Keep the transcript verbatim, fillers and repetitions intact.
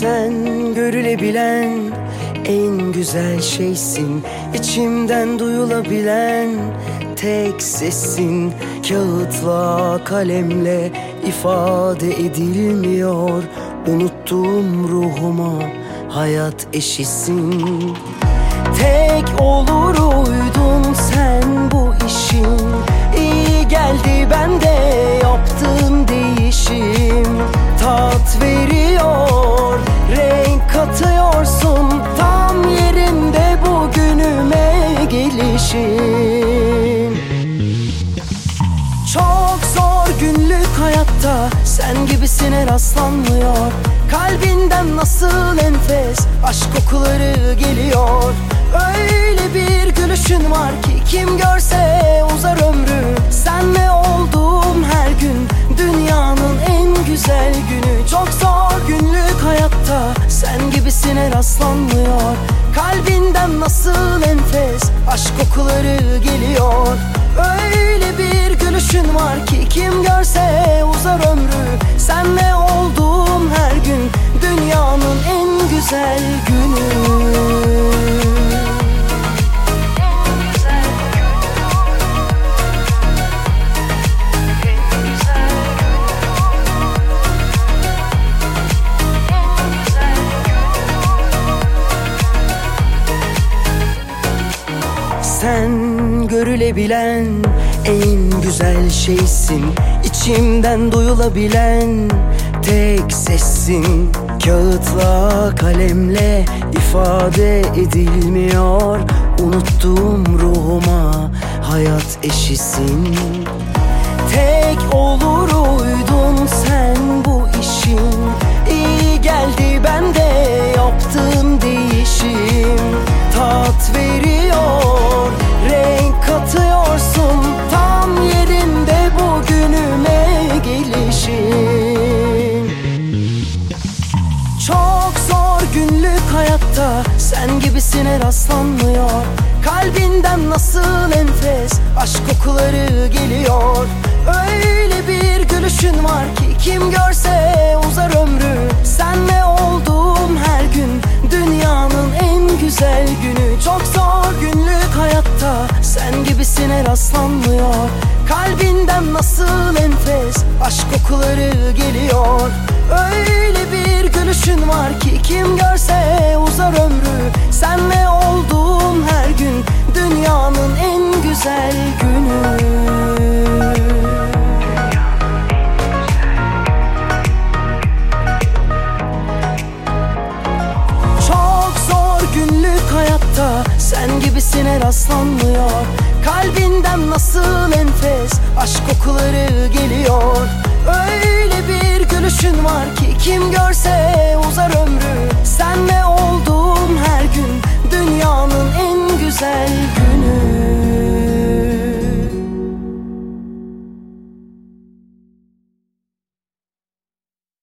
Sen görülebilen en güzel şeysin, İçimden duyulabilen tek sesin. Kağıtla kalemle ifade edilmiyor, unuttuğum ruhuma hayat eşisin. Tek olur uydun sen bu işin, İyi geldi bende yaptığın değişim. Tat veriyor, renk katıyorsun, tam yerinde bugünüme gelişin. Çok zor günlük hayatta sen gibisine rastlanmıyor. Kalbinden nasıl enfes aşk kokuları geliyor. Öyle bir gülüşün var ki kim görse uzar ömrü. Senle olduğum her gün dünyanın en güzel günü. Çok zor günlük hayatta sen gibisine rastlanmıyor. Kalbinden nasıl enfes aşk kokuları geliyor. Öyle bir gülüşün var ki kim görse uzar ömrü. Senle olduğum her gün dünyanın en güzel günü. Sen görülebilen en güzel şeysin, İçimden duyulabilen tek sessin. Kağıtla kalemle ifade edilmiyor, unuttuğum ruhuma hayat eşisin. Tek olur uydun sen bu işin, İyi geldi bende yaptığın değişim. Tat veriyor, renk katıyorsun, tam yerinde bugünüme gelişin. Çok zor günlük hayatta sen gibisine rastlanmıyor. Kalbinden nasıl enfes aşk kokuları geliyor. Öyle bir gülüşün var ki kim görse uzar ömrü. Senle olduğum her gün dünyanın en güzel günü. Çok zor günlük hayatta sen gibisine rastlanmıyor. Kalbinden nasıl enfes aşk kokuları geliyor. Öyle bir gülüşün var ki kim görse uzar ömrü. Senle olduğum her gün dünyanın en güzel günü. Çok zor günlük hayatta sen gibisine rastlanmıyor. Kalbinden nasıl enfes aşk kokuları geliyor. Öyle bir gülüşün var ki kim görse